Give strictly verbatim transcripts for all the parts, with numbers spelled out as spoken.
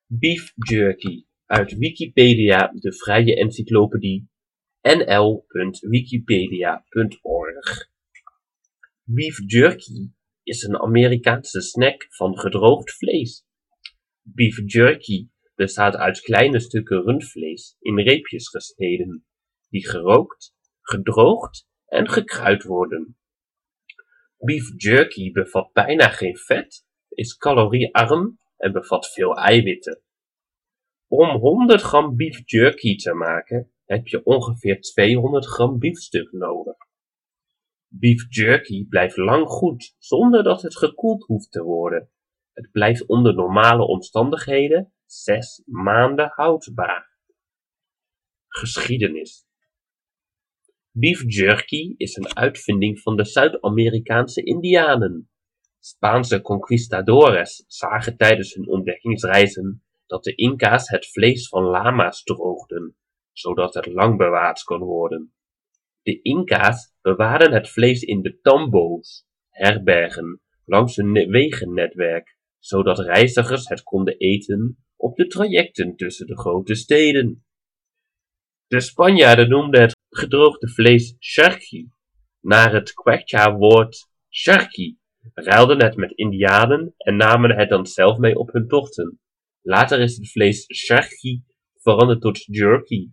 Beef jerky, uit Wikipedia, de vrije encyclopedie, n l punt wikipedia punt org. Beef jerky is een Amerikaanse snack van gedroogd vlees. Beef jerky bestaat uit kleine stukken rundvlees in reepjes gesneden, die gerookt, gedroogd en gekruid worden. Beef jerky bevat bijna geen vet, is caloriearm en bevat veel eiwitten. Om honderd gram beef jerky te maken heb je ongeveer tweehonderd gram biefstuk nodig. Beef jerky blijft lang goed zonder dat het gekoeld hoeft te worden. Het blijft onder normale omstandigheden zes maanden houdbaar. Geschiedenis. Beef jerky is een uitvinding van de Zuid-Amerikaanse Indianen. Spaanse conquistadores zagen tijdens hun ontdekkingsreizen dat de Inca's het vlees van lama's droogden, zodat het lang bewaard kon worden. De Inca's bewaarden het vlees in de tambo's, herbergen, langs hun wegennetwerk, zodat reizigers het konden eten op de trajecten tussen de grote steden. De Spanjaarden noemden het gedroogde vlees charqui, naar het Quechua-woord charqui, ruilden het met Indianen en namen het dan zelf mee op hun tochten. Later is het vlees charqui veranderd tot jerky.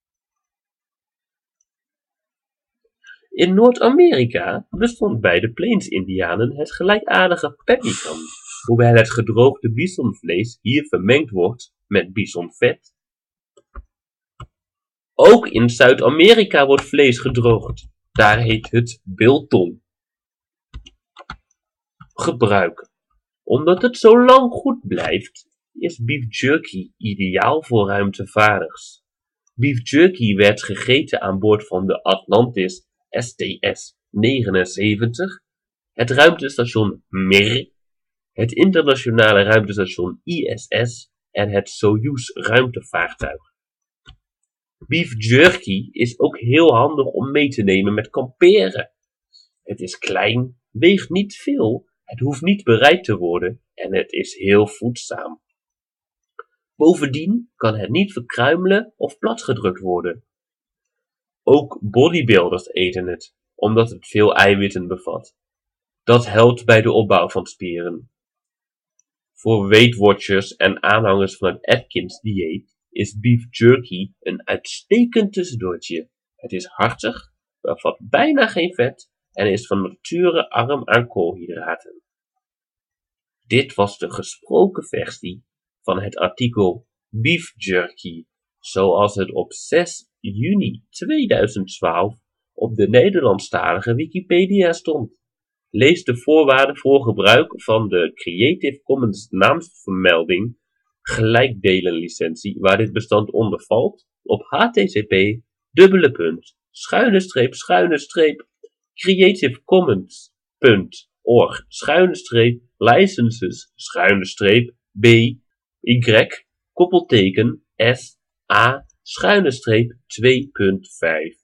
In Noord-Amerika bestond bij de Plains-Indianen het gelijkaardige pemmican, hoewel het gedroogde bisonvlees hier vermengd wordt met bisonvet. Ook in Zuid-Amerika wordt vlees gedroogd, daar heet het biltong. Gebruik. Omdat het zo lang goed blijft, is beef jerky ideaal voor ruimtevaarders. Beef jerky werd gegeten aan boord van de Atlantis S T S negenenzeventig, het ruimtestation Mir, het internationale ruimtestation I S S en het Soyuz ruimtevaartuig. Beef jerky is ook heel handig om mee te nemen met kamperen. Het is klein, weegt niet veel, het hoeft niet bereid te worden en het is heel voedzaam. Bovendien kan het niet verkruimelen of platgedrukt worden. Ook bodybuilders eten het, omdat het veel eiwitten bevat. Dat helpt bij de opbouw van spieren. Voor Weight Watchers en aanhangers van het Atkins dieet is beef jerky een uitstekend tussendoortje. Het is hartig, bevat bijna geen vet en is van nature arm aan koolhydraten. Dit was de gesproken versie van het artikel Beef Jerky, zoals het op zes juni tweeduizend twaalf op de Nederlandstalige Wikipedia stond. Lees de voorwaarden voor gebruik van de Creative Commons naamsvermelding gelijkdelenlicentie waar dit bestand onder valt op http dubbele punt schuine streep schuine streep creativecommons.org schuine streep licenses schuine streep b y koppelteken s a schuine streep twee punt vijf